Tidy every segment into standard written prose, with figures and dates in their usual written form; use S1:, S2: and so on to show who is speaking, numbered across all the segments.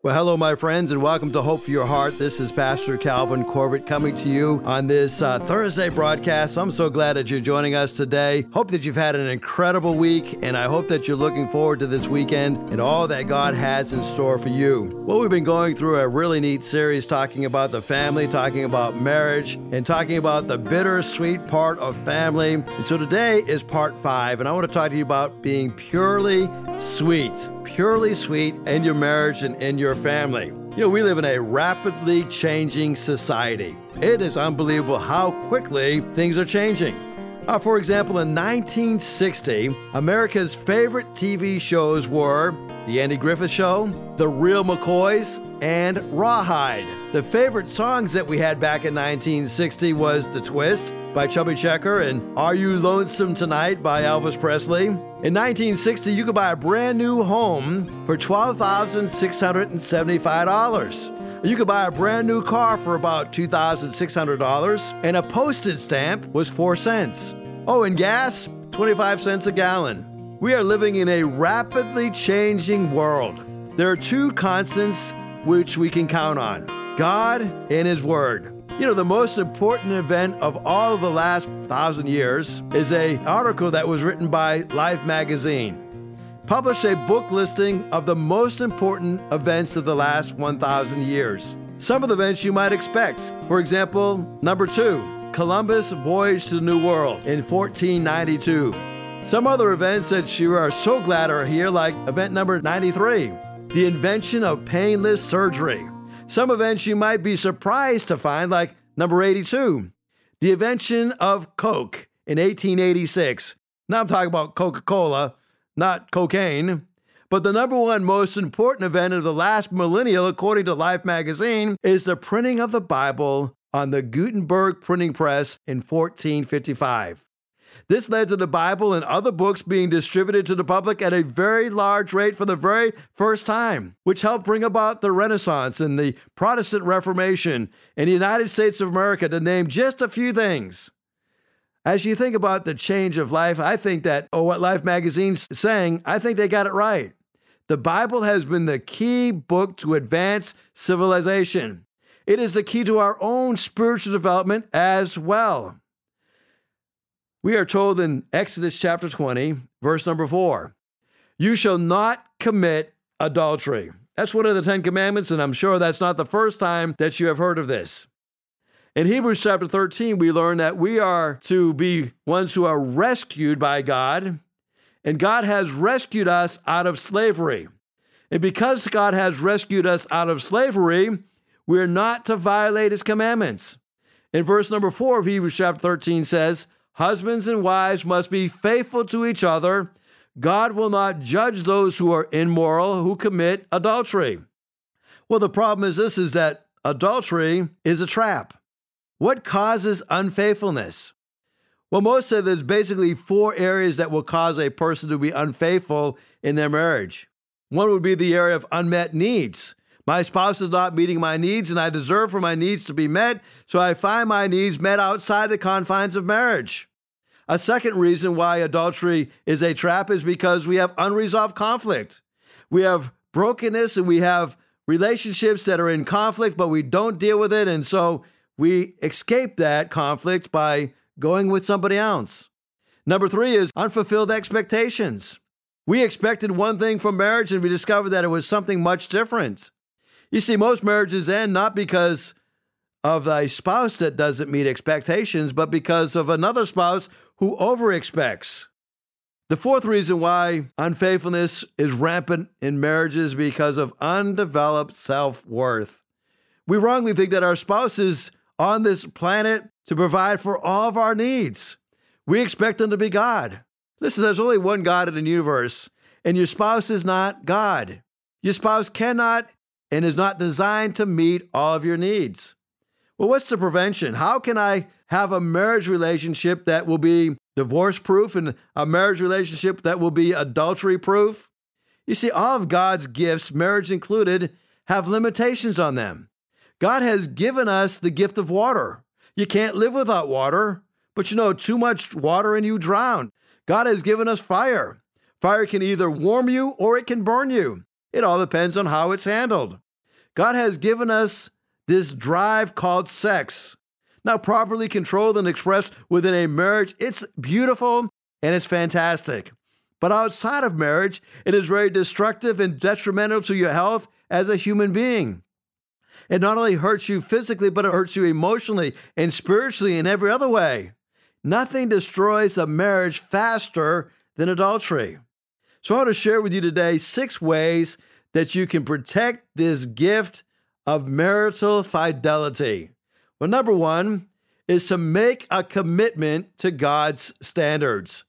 S1: Well, hello, my friends, and welcome to Hope for Your Heart. This is Pastor Calvin Corbett coming to you on this Thursday broadcast. I'm so glad that you're joining us today. Hope that you've had an incredible week, and I hope that you're looking forward to this weekend and all that God has in store for you. Well, we've been going through a really neat series talking about the family, talking about marriage, and talking about the bittersweet part of family. And so today is part 5, and I want to talk to you about being purely sweet in your marriage and in your family. You know, we live in a rapidly changing society. It is unbelievable how quickly things are changing. For example, in 1960, America's favorite TV shows were The Andy Griffith Show, The Real McCoys, and Rawhide. The favorite songs that we had back in 1960 was The Twist by Chubby Checker and Are You Lonesome Tonight by Elvis Presley. In 1960, you could buy a brand new home for $12,675. You could buy a brand new car for about $2,600, and a postage stamp was 4 cents. Oh, and gas, 25 cents a gallon. We are living in a rapidly changing world. There are 2 constants which we can count on: God and His Word. You know, the most important event of all of the last 1,000 years is an article that was written by Life magazine. Published a book listing of the most important events of the last 1,000 years. Some of the events you might expect. For example, number 2, Columbus' voyage to the New World in 1492. Some other events that you are so glad are here, like event number 93, the invention of painless surgery. Some events you might be surprised to find, like number 82, the invention of Coke in 1886. Now I'm talking about Coca-Cola, not cocaine. But the number 1 most important event of the last millennium, according to Life magazine, is the printing of the Bible on the Gutenberg printing press in 1455. This led to the Bible and other books being distributed to the public at a very large rate for the very first time, which helped bring about the Renaissance and the Protestant Reformation in the United States of America, to name just a few things. As you think about the change of life, I think that, what Life magazine's saying, I think they got it right. The Bible has been the key book to advance civilization. It is the key to our own spiritual development as well. We are told in Exodus chapter 20, verse number 4, you shall not commit adultery. That's one of the 10 commandments, and I'm sure that's not the first time that you have heard of this. In Hebrews chapter 13, we learn that we are to be ones who are rescued by God, and God has rescued us out of slavery. And because God has rescued us out of slavery, we're not to violate His commandments. In verse number 4 of Hebrews chapter 13 says, husbands and wives must be faithful to each other. God will not judge those who are immoral, who commit adultery. Well, the problem is this, is that adultery is a trap. What causes unfaithfulness? Well, most say there's basically 4 areas that will cause a person to be unfaithful in their marriage. One would be the area of unmet needs. My spouse is not meeting my needs, and I deserve for my needs to be met, so I find my needs met outside the confines of marriage. A second reason why adultery is a trap is because we have unresolved conflict. We have brokenness, and we have relationships that are in conflict, but we don't deal with it, and so we escape that conflict by going with somebody else. Number 3 is unfulfilled expectations. We expected one thing from marriage, and we discovered that it was something much different. You see, most marriages end not because of a spouse that doesn't meet expectations, but because of another spouse who overexpects. The 4th reason why unfaithfulness is rampant in marriages is because of undeveloped self-worth. We wrongly think that our spouse is on this planet to provide for all of our needs. We expect them to be God. Listen, there's only one God in the universe, and your spouse is not God. Your spouse cannot and is not designed to meet all of your needs. Well, what's the prevention? How can I have a marriage relationship that will be divorce-proof and a marriage relationship that will be adultery-proof? You see, all of God's gifts, marriage included, have limitations on them. God has given us the gift of water. You can't live without water, but too much water and you drown. God has given us fire. Fire can either warm you or it can burn you. It all depends on how it's handled. God has given us this drive called sex. Now, properly controlled and expressed within a marriage, it's beautiful and it's fantastic. But outside of marriage, it is very destructive and detrimental to your health as a human being. It not only hurts you physically, but it hurts you emotionally and spiritually in every other way. Nothing destroys a marriage faster than adultery. So I want to share with you today 6 ways that you can protect this gift of marital fidelity. Well, number 1 is to make a commitment to God's standards.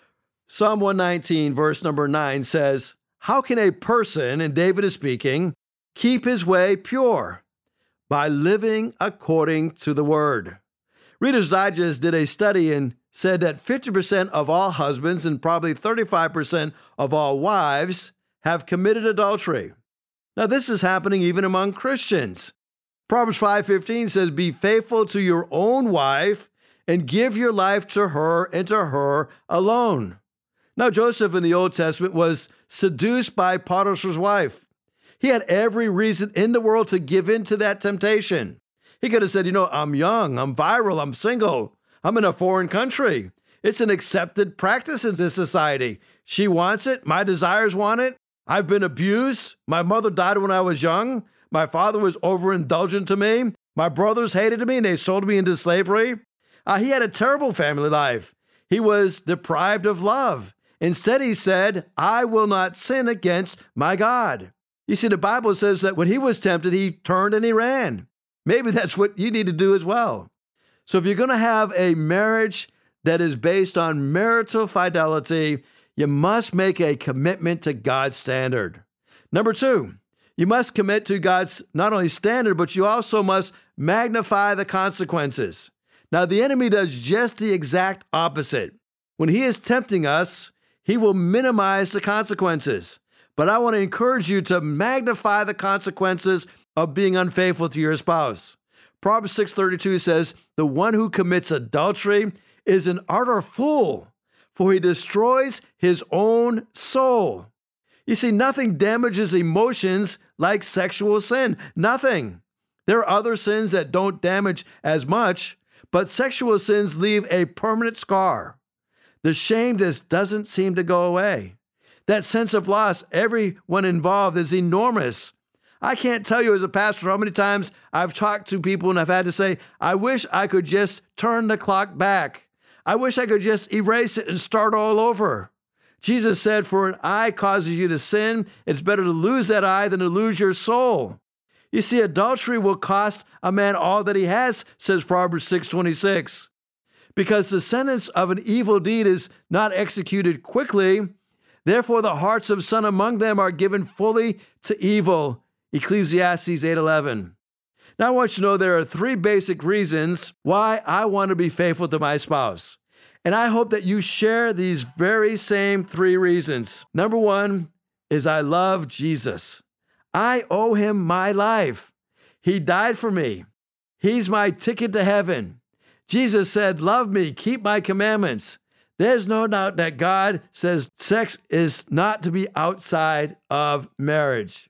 S1: Psalm 119, verse number 9 says, "How can a person," and David is speaking, "keep his way pure? By living according to the word." Reader's Digest did a study and said that 50% of all husbands and probably 35% of all wives have committed adultery. Now, this is happening even among Christians. Proverbs 5:15 says, "Be faithful to your own wife and give your life to her and to her alone." Now, Joseph in the Old Testament was seduced by Potiphar's wife. He had every reason in the world to give in to that temptation. He could have said, "I'm young, I'm viral, I'm single, I'm in a foreign country. It's an accepted practice in this society. She wants it, my desires want it. I've been abused. My mother died when I was young. My father was overindulgent to me. My brothers hated me and they sold me into slavery." He had a terrible family life. He was deprived of love. Instead, he said, "I will not sin against my God." You see, the Bible says that when he was tempted, he turned and he ran. Maybe that's what you need to do as well. So if you're going to have a marriage that is based on marital fidelity, you must make a commitment to God's standard. Number 2, you must commit to God's not only standard, but you also must magnify the consequences. Now, the enemy does just the exact opposite. When he is tempting us, he will minimize the consequences. But I want to encourage you to magnify the consequences of being unfaithful to your spouse. Proverbs 6:32 says, "The one who commits adultery is an utter fool, for he destroys his own soul." You see, nothing damages emotions like sexual sin. Nothing. There are other sins that don't damage as much, but sexual sins leave a permanent scar. The shame just doesn't seem to go away. That sense of loss, everyone involved, is enormous. I can't tell you as a pastor how many times I've talked to people and I've had to say, "I wish I could just turn the clock back. I wish I could just erase it and start all over." Jesus said, "For an eye causes you to sin, it's better to lose that eye than to lose your soul." You see, adultery will cost a man all that he has, says Proverbs 6:26. Because the sentence of an evil deed is not executed quickly, therefore the hearts of some among them are given fully to evil. Ecclesiastes 8:11. Now I want you to know there are 3 basic reasons why I want to be faithful to my spouse. And I hope that you share these very same 3 reasons. Number 1 is I love Jesus. I owe him my life. He died for me. He's my ticket to heaven. Jesus said, "Love me, keep my commandments." There's no doubt that God says sex is not to be outside of marriage.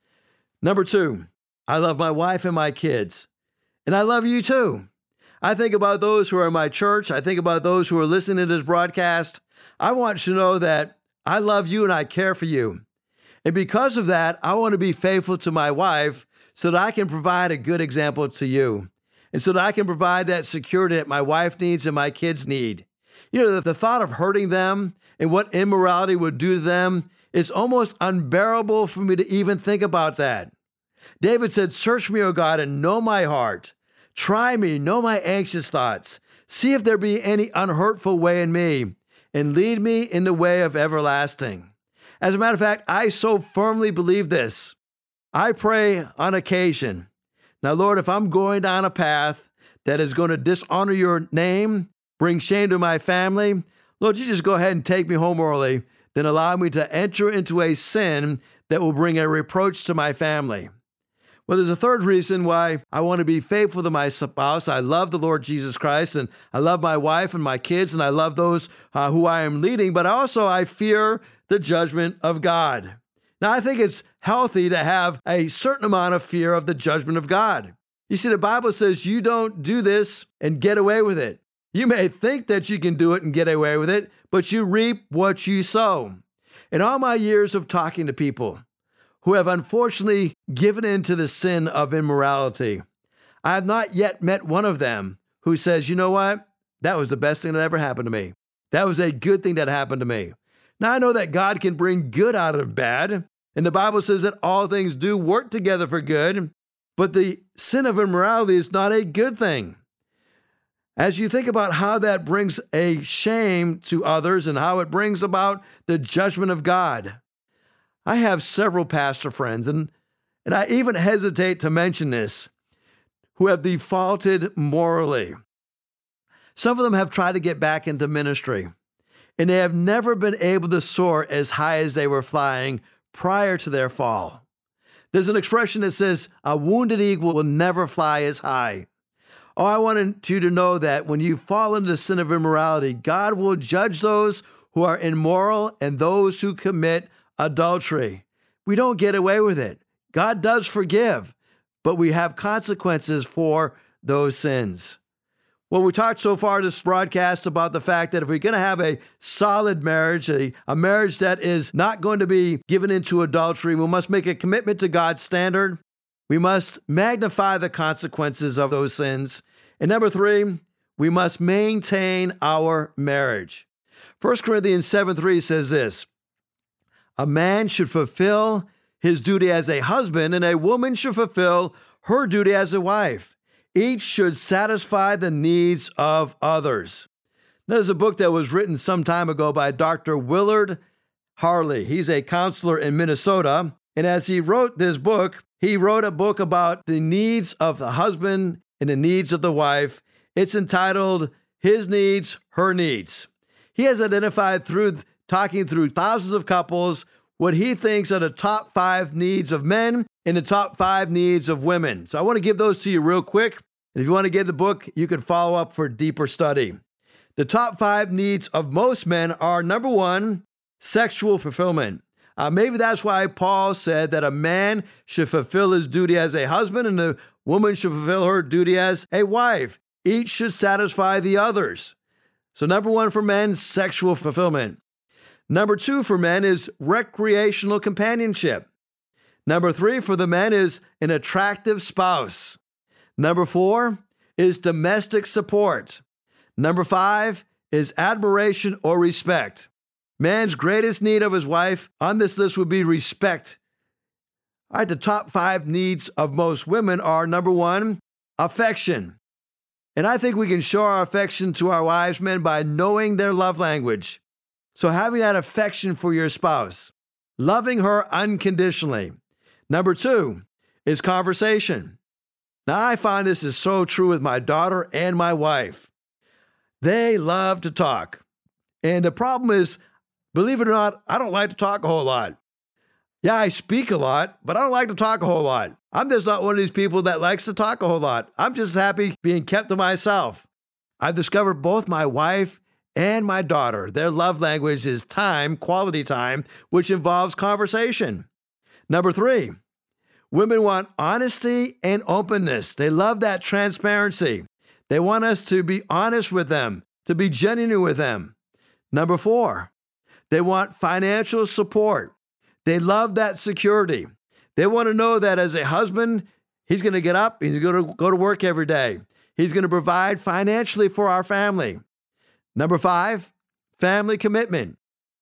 S1: Number 2, I love my wife and my kids. And I love you too. I think about those who are in my church. I think about those who are listening to this broadcast. I want you to know that I love you and I care for you. And because of that, I want to be faithful to my wife so that I can provide a good example to you. And so that I can provide that security that my wife needs and my kids need. The thought of hurting them and what immorality would do to them, it's almost unbearable for me to even think about that. David said, "Search me, O God, and know my heart. Try me, know my anxious thoughts. See if there be any unhurtful way in me, and lead me in the way of everlasting." As a matter of fact, I so firmly believe this. I pray on occasion, "Now, Lord, if I'm going down a path that is going to dishonor your name, bring shame to my family, Lord, you just go ahead and take me home early, then allow me to enter into a sin that will bring a reproach to my family." Well, there's a third reason why I want to be faithful to my spouse. I love the Lord Jesus Christ, and I love my wife and my kids, and I love those who I am leading, but also I fear the judgment of God. Now, I think it's healthy to have a certain amount of fear of the judgment of God. You see, the Bible says you don't do this and get away with it. You may think that you can do it and get away with it, but you reap what you sow. In all my years of talking to people who have unfortunately given in to the sin of immorality, I have not yet met one of them who says, you know what? That was the best thing that ever happened to me. That was a good thing that happened to me. Now, I know that God can bring good out of bad, and the Bible says that all things do work together for good, but the sin of immorality is not a good thing. As you think about how that brings a shame to others and how it brings about the judgment of God, I have several pastor friends, and I even hesitate to mention this, who have defaulted morally. Some of them have tried to get back into ministry, and they have never been able to soar as high as they were flying prior to their fall. There's an expression that says, a wounded eagle will never fly as high. Oh, I wanted you to know that when you fall into the sin of immorality, God will judge those who are immoral and those who commit adultery. We don't get away with it. God does forgive, but we have consequences for those sins. Well, we talked so far this broadcast about the fact that if we're going to have a solid marriage, a marriage that is not going to be given into adultery, we must make a commitment to God's standard. We must magnify the consequences of those sins. And number 3, we must maintain our marriage. 1 Corinthians 7:3 says this, a man should fulfill his duty as a husband, and a woman should fulfill her duty as a wife. Each should satisfy the needs of others. There's a book that was written some time ago by Dr. Willard Harley. He's a counselor in Minnesota. And as he wrote this book, he wrote a book about the needs of the husband and the needs of the wife. It's entitled His Needs, Her Needs. He has identified through talking through thousands of couples what he thinks are the top 5 needs of men and the top 5 needs of women. So I want to give those to you real quick. And if you want to get the book, you can follow up for deeper study. The top 5 needs of most men are, number 1, sexual fulfillment. Maybe that's why Paul said that a man should fulfill his duty as a husband and a woman should fulfill her duty as a wife. Each should satisfy the others. So number 1 for men, sexual fulfillment. Number 2 for men is recreational companionship. Number 3 for the men is an attractive spouse. Number 4 is domestic support. Number 5 is admiration or respect. Man's greatest need of his wife on this list would be respect. All right, the top 5 needs of most women are, number 1, affection. And I think we can show our affection to our wives, men, by knowing their love language. So having that affection for your spouse, loving her unconditionally. Number 2 is conversation. Now, I find this is so true with my daughter and my wife. They love to talk. And the problem is, believe it or not, I don't like to talk a whole lot. Yeah, I speak a lot, but I don't like to talk a whole lot. I'm just not one of these people that likes to talk a whole lot. I'm just happy being kept to myself. I've discovered both my wife and my daughter, their love language is time, quality time, which involves conversation. Number 3, women want honesty and openness. They love that transparency. They want us to be honest with them, to be genuine with them. Number 4, they want financial support. They love that security. They want to know that as a husband, he's going to get up, he's going to go to work every day. He's going to provide financially for our family. Number 5, family commitment.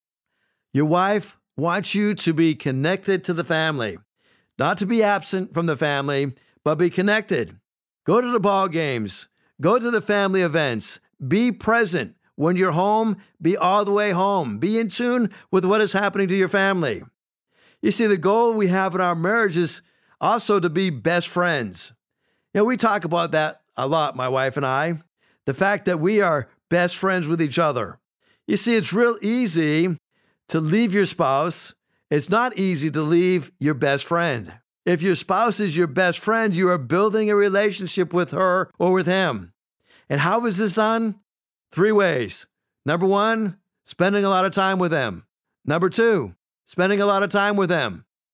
S1: Your wife wants you to be connected to the family, not to be absent from the family, but be connected. Go to the ball games, go to the family events, be present. When you're home, be all the way home. Be in tune with what is happening to your family. You see, the goal we have in our marriage is also to be best friends. You know, we talk about that a lot, my wife and I, the fact that we are best friends with each other. You see, it's real easy to leave your spouse. It's not easy to leave your best friend. If your spouse is your best friend, you are building a relationship with her or with him. And how is this done? 3 ways. Number 1, spending a lot of time with them. Number 2, spending a lot of time with them.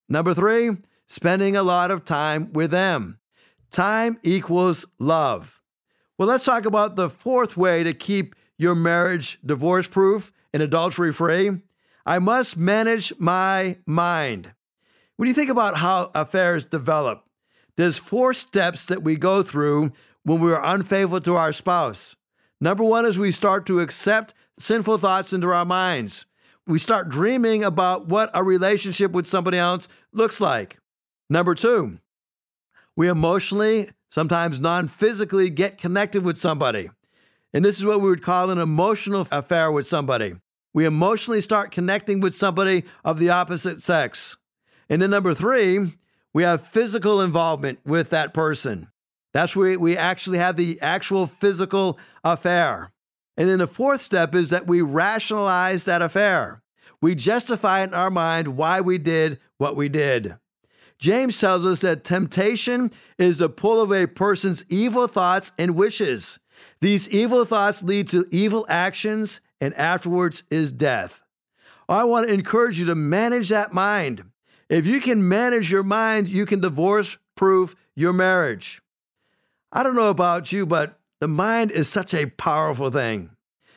S1: Number 3, spending a lot of time with them. Time equals love. Well, let's talk about the 4th way to keep your marriage divorce-proof and adultery-free. I must manage my mind. When you think about how affairs develop, there's 4 steps that we go through when we are unfaithful to our spouse. Number 1 is we start to accept sinful thoughts into our minds. We start dreaming about what a relationship with somebody else looks like. Number 2, we emotionally, sometimes non-physically, get connected with somebody. And this is what we would call an emotional affair with somebody. We emotionally start connecting with somebody of the opposite sex. And then number 3, we have physical involvement with that person. That's where we actually have the actual physical affair. And then the 4th step is that we rationalize that affair. We justify in our mind why we did what we did. James tells us that temptation is the pull of a person's evil thoughts and wishes. These evil thoughts lead to evil actions, and afterwards is death. I want to encourage you to manage that mind. If you can manage your mind, you can divorce-proof your marriage. I don't know about you, but the mind is such a powerful thing.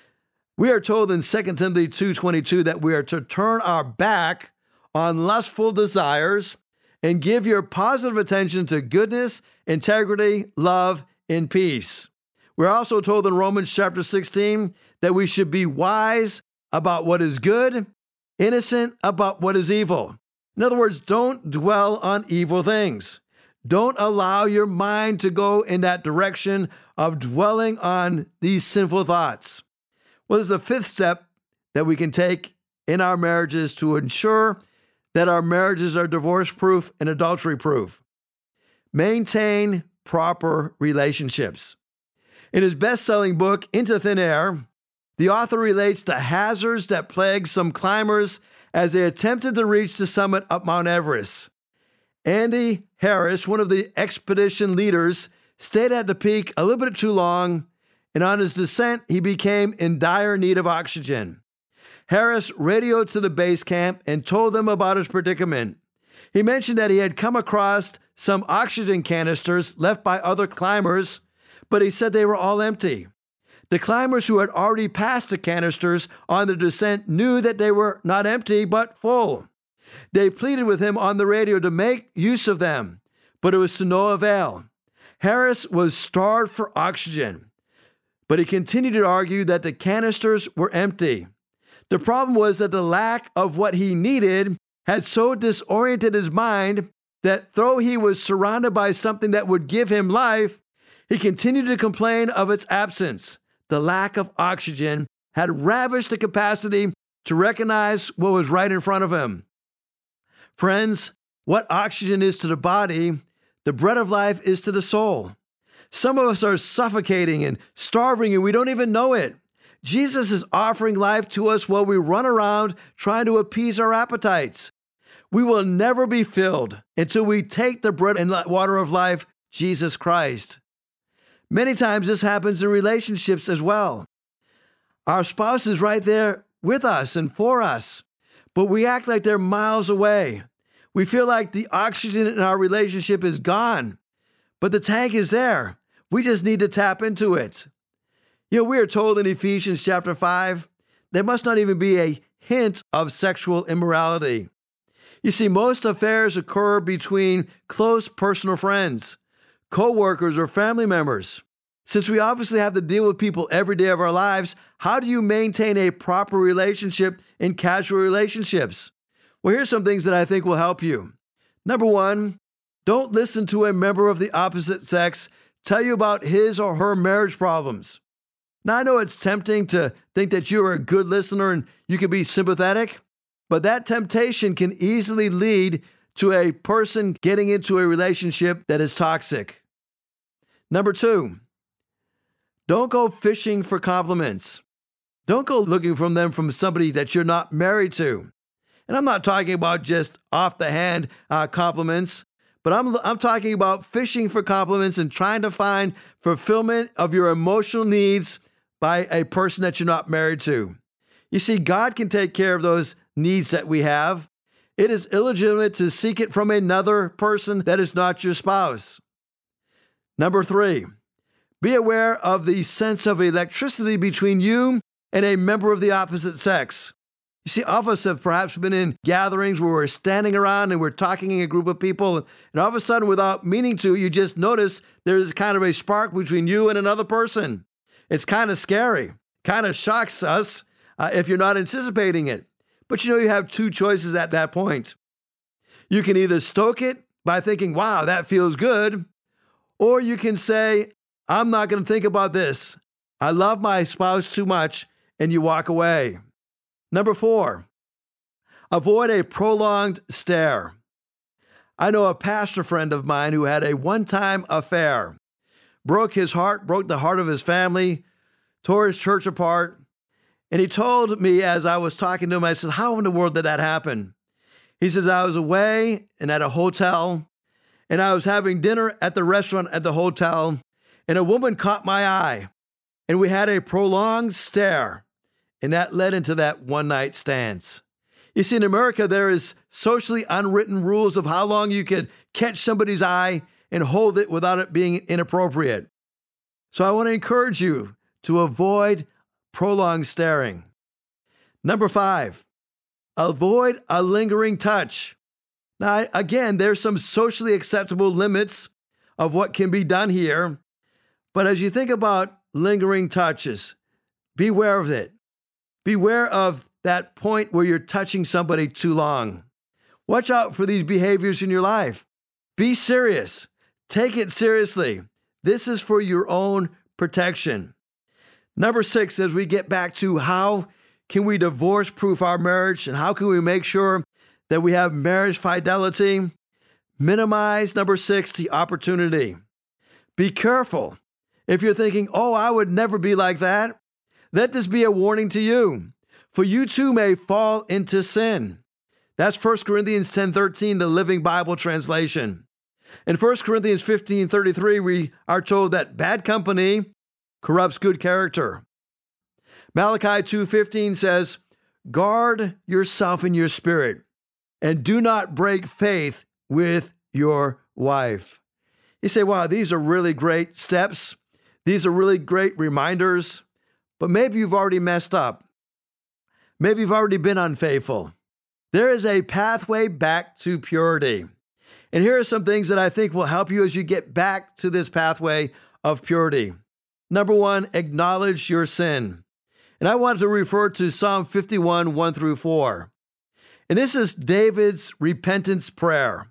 S1: We are told in 2 Timothy 2:22 that we are to turn our back on lustful desires and give your positive attention to goodness, integrity, love, and peace. We're also told in Romans chapter 16 that we should be wise about what is good, innocent about what is evil. In other words, don't dwell on evil things. Don't allow your mind to go in that direction of dwelling on these sinful thoughts. Well, there's a 5th step that we can take in our marriages to ensure that our marriages are divorce-proof and adultery-proof. Maintain proper relationships. In his best-selling book, Into Thin Air, the author relates the hazards that plagued some climbers as they attempted to reach the summit of Mount Everest. Andy Harris, one of the expedition leaders, stayed at the peak a little bit too long, and on his descent, he became in dire need of oxygen. Harris radioed to the base camp and told them about his predicament. He mentioned that he had come across some oxygen canisters left by other climbers, but he said they were all empty. The climbers who had already passed the canisters on the descent knew that they were not empty, but full. They pleaded with him on the radio to make use of them, but it was to no avail. Harris was starved for oxygen, but he continued to argue that the canisters were empty. The problem was that the lack of what he needed had so disoriented his mind that though he was surrounded by something that would give him life, he continued to complain of its absence. The lack of oxygen had ravished the capacity to recognize what was right in front of him. Friends, what oxygen is to the body, the bread of life is to the soul. Some of us are suffocating and starving and we don't even know it. Jesus is offering life to us while we run around trying to appease our appetites. We will never be filled until we take the bread and water of life, Jesus Christ. Many times this happens in relationships as well. Our spouse is right there with us and for us, but we act like they're miles away. We feel like the oxygen in our relationship is gone, but the tank is there. We just need to tap into it. We are told in Ephesians chapter 5, there must not even be a hint of sexual immorality. You see, most affairs occur between close personal friends, co-workers, or family members. Since we obviously have to deal with people every day of our lives, how do you maintain a proper relationship in casual relationships? Well, here's some things that I think will help you. Number 1, don't listen to a member of the opposite sex tell you about his or her marriage problems. Now, I know it's tempting to think that you are a good listener and you can be sympathetic, but that temptation can easily lead to a person getting into a relationship that is toxic. Number 2, don't go fishing for compliments. Don't go looking for them from somebody that you're not married to. And I'm not talking about just off-the-hand compliments, but I'm talking about fishing for compliments and trying to find fulfillment of your emotional needs by a person that you're not married to. You see, God can take care of those needs that we have. It is illegitimate to seek it from another person that is not your spouse. Number 3, be aware of the sense of electricity between you and a member of the opposite sex. You see, all of us have perhaps been in gatherings where we're standing around and we're talking in a group of people, and all of a sudden, without meaning to, you just notice there's kind of a spark between you and another person. It's kind of scary, kind of shocks us if you're not anticipating it. But you have two choices at that point. You can either stoke it by thinking, wow, that feels good, or you can say, I'm not going to think about this. I love my spouse too much, and you walk away. Number 4, avoid a prolonged stare. I know a pastor friend of mine who had a one-time affair, broke his heart, broke the heart of his family, tore his church apart. And he told me as I was talking to him, I said, how in the world did that happen? He says, I was away and at a hotel, and I was having dinner at the restaurant at the hotel, and a woman caught my eye, and we had a prolonged stare. And that led into that one-night stands. You see, in America, there is socially unwritten rules of how long you can catch somebody's eye and hold it without it being inappropriate. So I want to encourage you to avoid prolonged staring. Number 5, avoid a lingering touch. Now, again, there's some socially acceptable limits of what can be done here. But as you think about lingering touches, beware of it. Beware of that point where you're touching somebody too long. Watch out for these behaviors in your life. Be serious. Take it seriously. This is for your own protection. Number 6, as we get back to how can we divorce-proof our marriage and how can we make sure that we have marriage fidelity, minimize, number 6, the opportunity. Be careful. If you're thinking, oh, I would never be like that, let this be a warning to you, for you too may fall into sin. That's 1 Corinthians 10:13, the Living Bible translation. In 1 Corinthians 15:33, we are told that bad company corrupts good character. Malachi 2:15 says, guard yourself in your spirit, and do not break faith with your wife. You say, wow, these are really great steps. These are really great reminders. But maybe you've already messed up. Maybe you've already been unfaithful. There is a pathway back to purity. And here are some things that I think will help you as you get back to this pathway of purity. Number 1, acknowledge your sin. And I wanted to refer to Psalm 51, 1-4. And this is David's repentance prayer.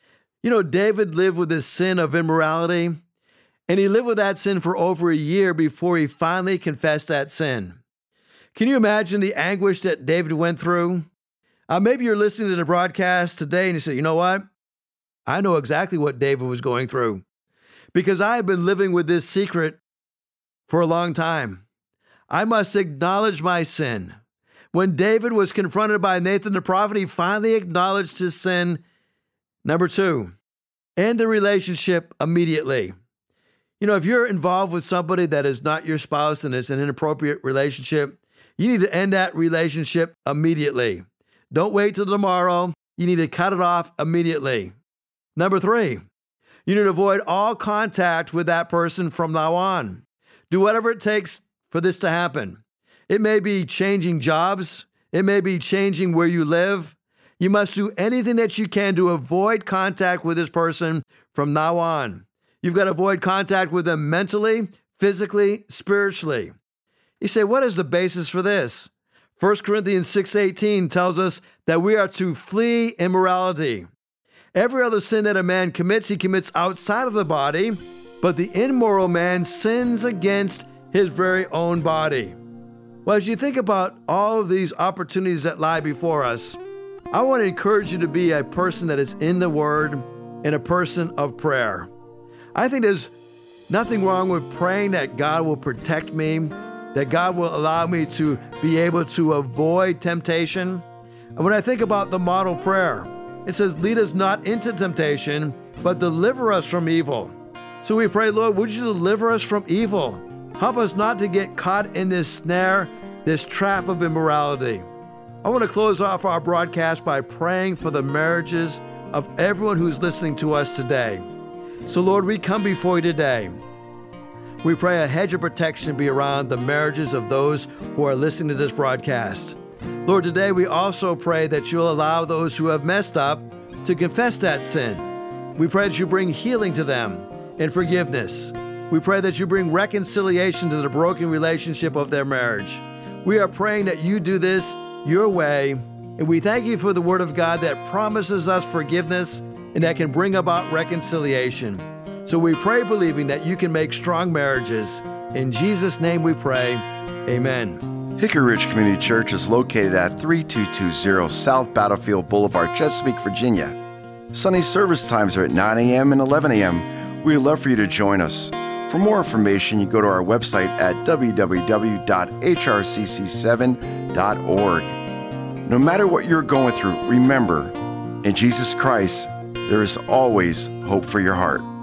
S1: David lived with this sin of immorality, and he lived with that sin for over a year before he finally confessed that sin. Can you imagine the anguish that David went through? Maybe you're listening to the broadcast today and you say, you know what? I know exactly what David was going through because I have been living with this secret for a long time. I must acknowledge my sin. When David was confronted by Nathan the prophet, he finally acknowledged his sin. Number 2, end the relationship immediately. If you're involved with somebody that is not your spouse and it's an inappropriate relationship, you need to end that relationship immediately. Don't wait till tomorrow. You need to cut it off immediately. Number 3, you need to avoid all contact with that person from now on. Do whatever it takes for this to happen. It may be changing jobs. It may be changing where you live. You must do anything that you can to avoid contact with this person from now on. You've got to avoid contact with them mentally, physically, spiritually. You say, what is the basis for this? 1 Corinthians 6:18 tells us that we are to flee immorality. Every other sin that a man commits, he commits outside of the body, but the immoral man sins against his very own body. Well, as you think about all of these opportunities that lie before us, I want to encourage you to be a person that is in the Word and a person of prayer. I think there's nothing wrong with praying that God will protect me, that God will allow me to be able to avoid temptation. And when I think about the model prayer, it says, lead us not into temptation, but deliver us from evil. So we pray, Lord, would you deliver us from evil? Help us not to get caught in this snare, this trap of immorality. I want to close off our broadcast by praying for the marriages of everyone who's listening to us today. So, Lord, we come before you today. We pray a hedge of protection be around the marriages of those who are listening to this broadcast. Lord, today we also pray that you'll allow those who have messed up to confess that sin. We pray that you bring healing to them and forgiveness. We pray that you bring reconciliation to the broken relationship of their marriage. We are praying that you do this your way, and we thank you for the Word of God that promises us forgiveness and that can bring about reconciliation. So we pray believing that you can make strong marriages. In Jesus' name we pray, amen.
S2: Hickory Ridge Community Church is located at 3220 South Battlefield Boulevard, Chesapeake, Virginia. Sunday service times are at 9 a.m. and 11 a.m. We'd love for you to join us. For more information, you go to our website at www.hrcc7.org. No matter what you're going through, remember, in Jesus Christ, there is always hope for your heart.